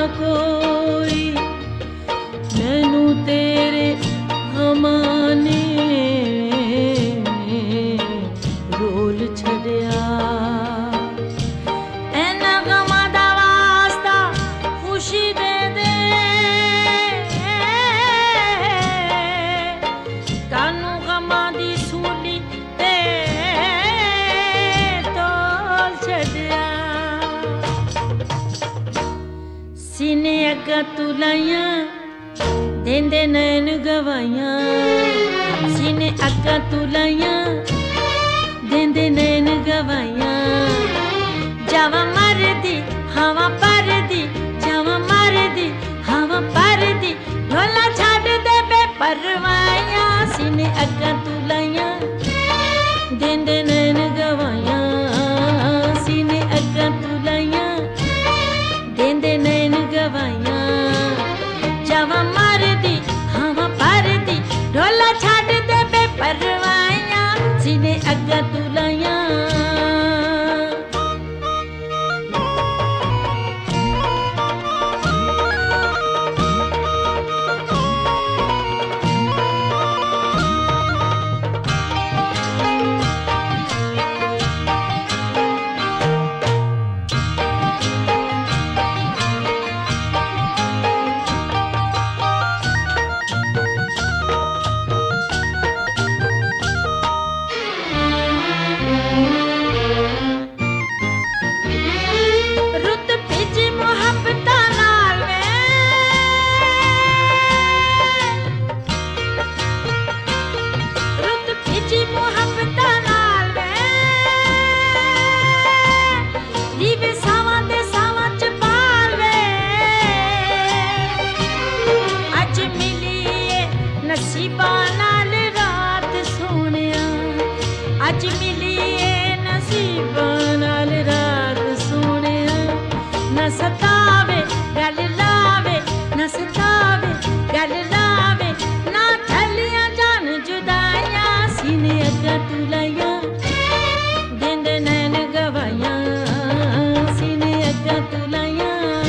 कोई मैनू तेरे गमां ने रोल छड़िया। ऐना गमां दा वास्ता खुशी दे दे कानू गमां दी सूली ते तोल छड़िया। सीने अग्गा तुलाइयां देंदे नैन गवाइयां। सीने अग्गा तुलाइयां देंदे नैन गवाइयां। जावा मरदी हवा परदी जावा मरदी हवा परदी ढोला छड़ दे बेपरवाइयां। सीने अग्गा तुलाइयां देंदे नैन गवाइयां। सीने अग्गा तुलाइयां देंदे नैन गवाइयां। जावा मरदी हवा परदी ढोला छड़ दे बेपरवाइयां। सीने अग्गा तुलाइयां। अज मिली नसीबां नाल रात सोहणिया। न सतावे गल लावे न सतावे गल लावे ना ठल्लियां जान जुदाइयां। सीने अग्गा तुलाइयां देंदे नैन गवाइयां। सीने अग्गा तुलाइयां।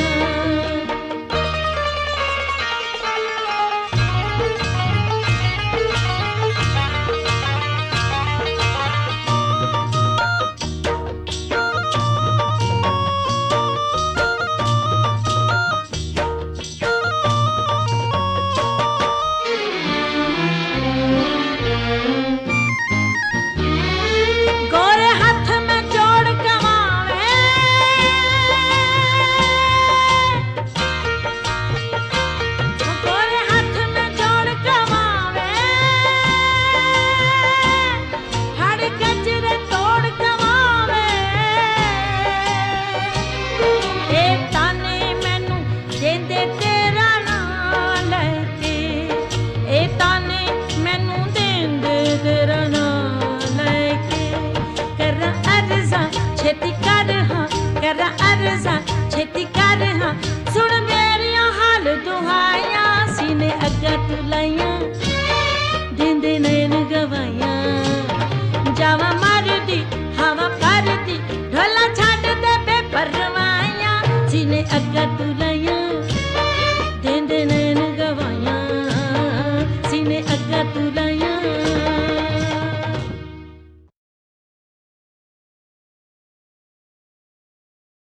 छेती कर हाँ करा अर्ज़ा छेती कर हाँ सुन मेरियां हाल दुहाइयां। सीने अग्गा तुलाइयां देंदे नैन गवाइयां। जावा मरदी हवा परदी ढोला छड़ दे बेपरवाइयां। सीने अग्गा